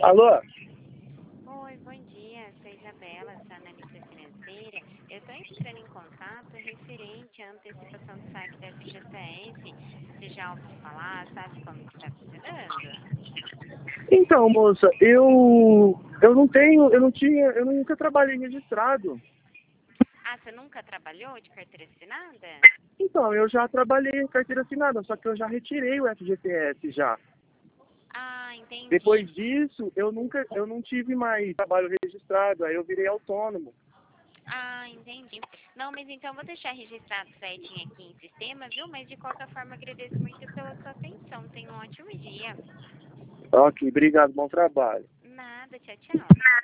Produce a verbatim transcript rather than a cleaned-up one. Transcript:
Alô? Oi, bom dia. Sou Isabela, sou analista financeira. Eu estou entrando em contato referente à antecipação do saque da F G T S. Você já ouviu falar? Sabe como que está funcionando? Então, moça, eu eu não tenho, eu não tinha, eu nunca trabalhei registrado. Ah, você nunca trabalhou de carteira assinada? Então, eu já trabalhei em carteira assinada, só que eu já retirei o F G T S já. Ah, entendi. Depois disso, eu nunca, eu não tive mais trabalho registrado, aí eu virei autônomo. Ah, entendi. Não, mas então vou deixar registrado certinho aqui em sistema, viu? Mas de qualquer forma agradeço muito pela sua atenção. Tenha um ótimo dia. Ok, obrigado, bom trabalho. Nada, tchau, tchau.